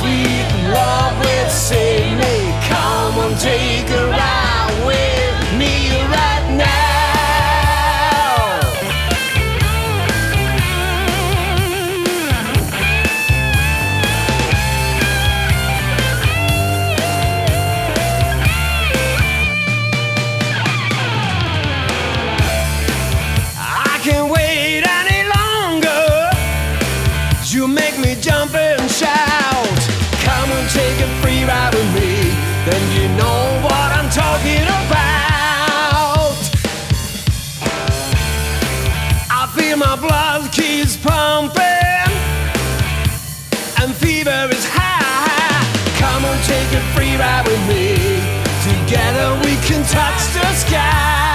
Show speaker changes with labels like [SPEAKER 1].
[SPEAKER 1] sweet love will save me. Come and take a ride with me right now. I can't wait any longer. You make me jump and shout. Come and take a free ride with me, then you know what I'm talking about. I feel my blood keeps pumping and fever is high. Come and take a free ride with me. Together we can touch the sky.